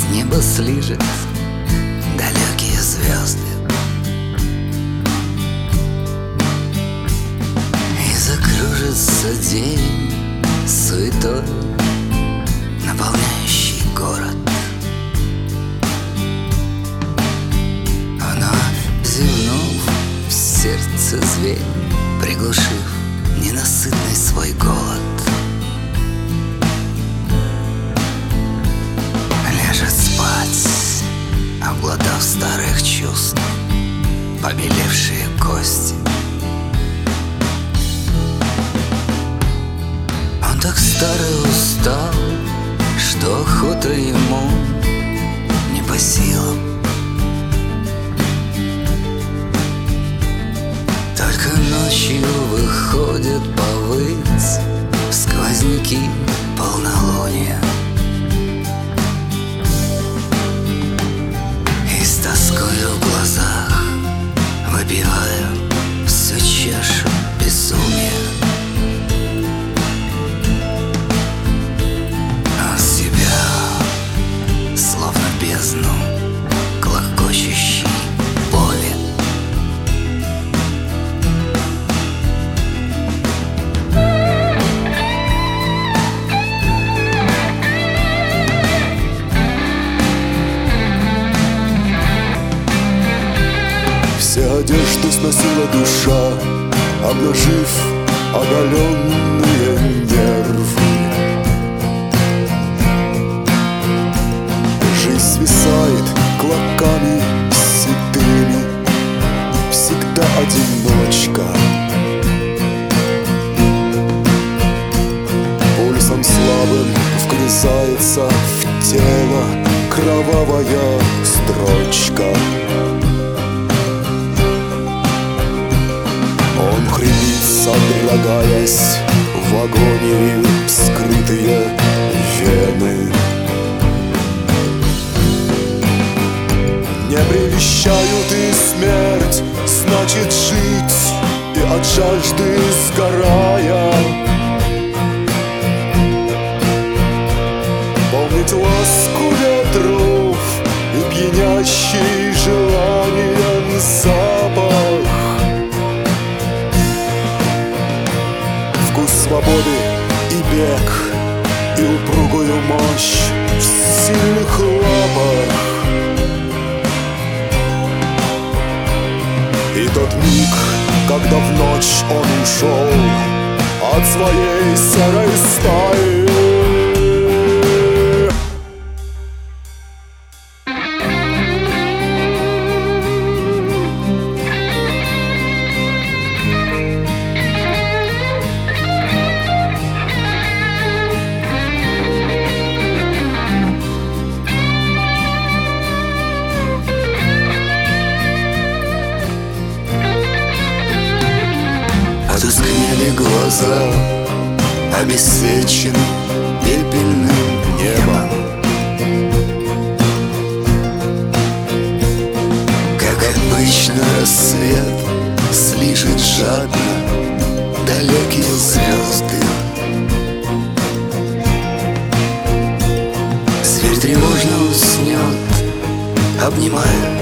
С неба слижет далекие звезды, и закружится день суетой, наполняющий город. Она, зевнув, в сердце зверь, приглушив ненасытный свой голод, ляжет спать, обглодав старых чувств побелевшие кости. Он так стар и устал, что охота ему не по силам. Только ночью выходят повыть сквозняки полнолуния, и с тоскою в глазах выпиваю всю чашу безумия. Он себя, словно бездну клокочущей боли, все одежды сносила душа, обнажив оголенные нервы. Жизнь свисает клоками седыми, всегда одиночка. Пульсом слабым вгрызается в тело кровавая строчка. Он хрипит, содрогаясь в агонии вскрытые вены. Не прельщают и смерть, значит жить, и от жажды сгорая помнить ласку ветров и пьянящий желанием запах. Вкус свободы и бег, и упругую мощь в сильных лапах. И тот миг, когда в ночь он ушел от своей серой стаи. Потускнели глаза, обесцвечены пепельным небом. Как обычно рассвет слижет жадно далекие звезды. Зверь тревожно уснет, обнимая